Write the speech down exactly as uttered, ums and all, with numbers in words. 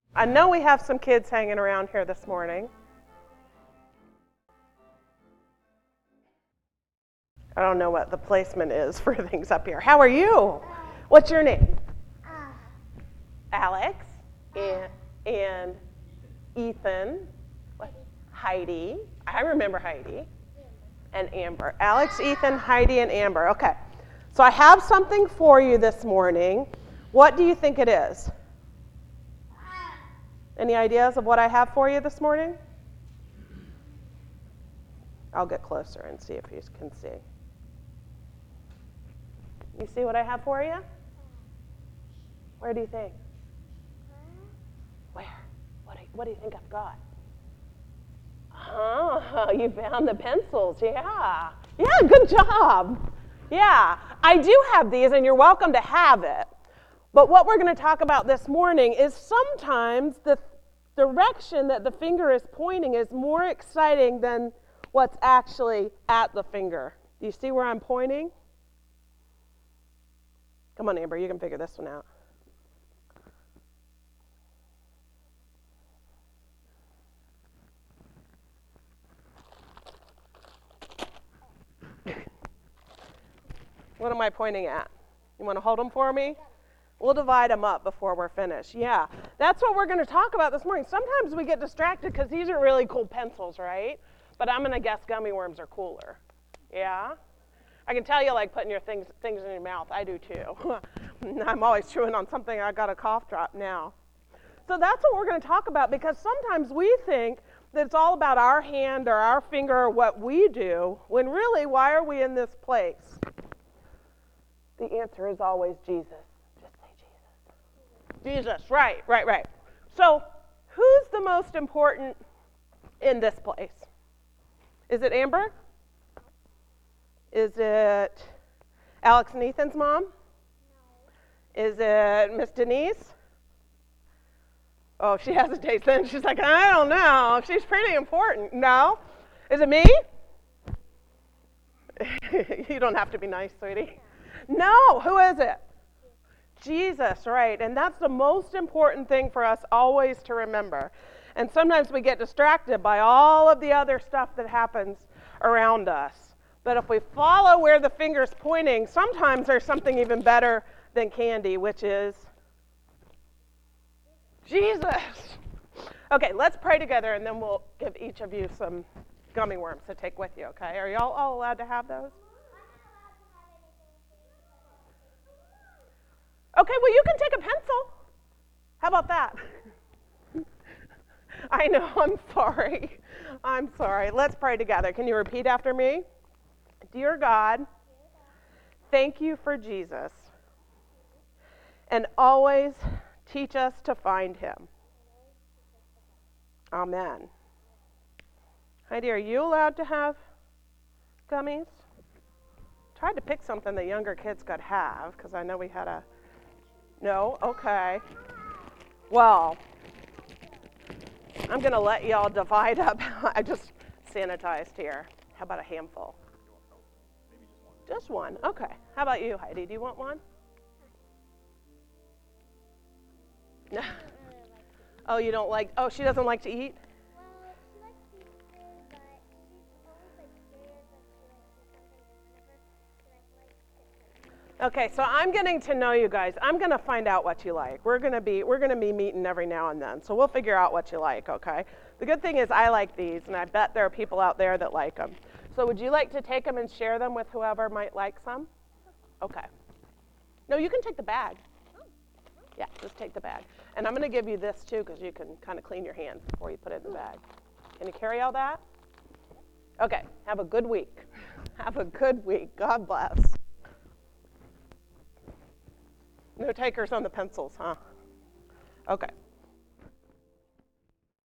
I know we have some kids hanging around here this morning. I don't know what the placement is for things up here. How are you? What's your name? Alex and, and Ethan. What? Heidi. I remember Heidi. And Amber. Alex, Ethan, Heidi, and Amber. Okay. So I have something for you this morning. What do you think it is? Any ideas of what I have for you this morning? I'll get closer and see if you can see. You see what I have for you? Where do you think? Where? What do you, what do you think I've got? Oh, you found the pencils. Yeah. Yeah, good job. Yeah, I do have these, and you're welcome to have it. But what we're going to talk about this morning is sometimes the direction that the finger is pointing is more exciting than what's actually at the finger. Do you see where I'm pointing? Come on, Amber, you can figure this one out. What am I pointing at? You want to hold them for me? We'll divide them up before we're finished. Yeah, that's what we're going to talk about this morning. Sometimes we get distracted because these are really cool pencils, right? But I'm going to guess gummy worms are cooler. Yeah? I can tell you like putting your things things in your mouth. I do too. I'm always chewing on something. I got a cough drop now. So that's what we're going to talk about, because sometimes we think that it's all about our hand or our finger or what we do, when really, why are we in this place? The answer is always Jesus. Just say Jesus. Jesus, right, right, right. So who's the most important in this place? Is it Amber? Is it Alex and Ethan's mom? No. Is it Miss Denise? Oh, she hesitates then. She's like, I don't know. She's pretty important. No. Is it me? You don't have to be nice, sweetie. No. Who is it? Jesus, right. And that's the most important thing for us always to remember. And sometimes we get distracted by all of the other stuff that happens around us. But if we follow where the finger's pointing, sometimes there's something even better than candy, which is Jesus. Okay, let's pray together, and then we'll give each of you some gummy worms to take with you, okay? Are y'all all allowed to have those? Okay, well, you can take a pencil. How about that? I know, I'm sorry. I'm sorry. Let's pray together. Can you repeat after me? Dear God, thank you for Jesus, and always teach us to find him. Amen. Heidi, are you allowed to have gummies? Tried to pick something the younger kids could have, because I know we had a... No? Okay. Well, I'm going to let y'all divide up. I just sanitized here. How about a handful? Just one. Okay. How about you, Heidi? Do you want one? No. Oh, you don't like... Oh, she doesn't like to eat? Okay, so I'm getting to know you guys. I'm going to find out what you like. We're going to be we're going to be meeting every now and then, so we'll figure out what you like, okay? The good thing is I like these, and I bet there are people out there that like them. So would you like to take them and share them with whoever might like some? Okay. No, you can take the bag. Yeah, just take the bag. And I'm going to give you this, too, because you can kind of clean your hands before you put it in the bag. Can you carry all that? Okay, have a good week. Have a good week. God bless. No takers on the pencils, huh? Okay.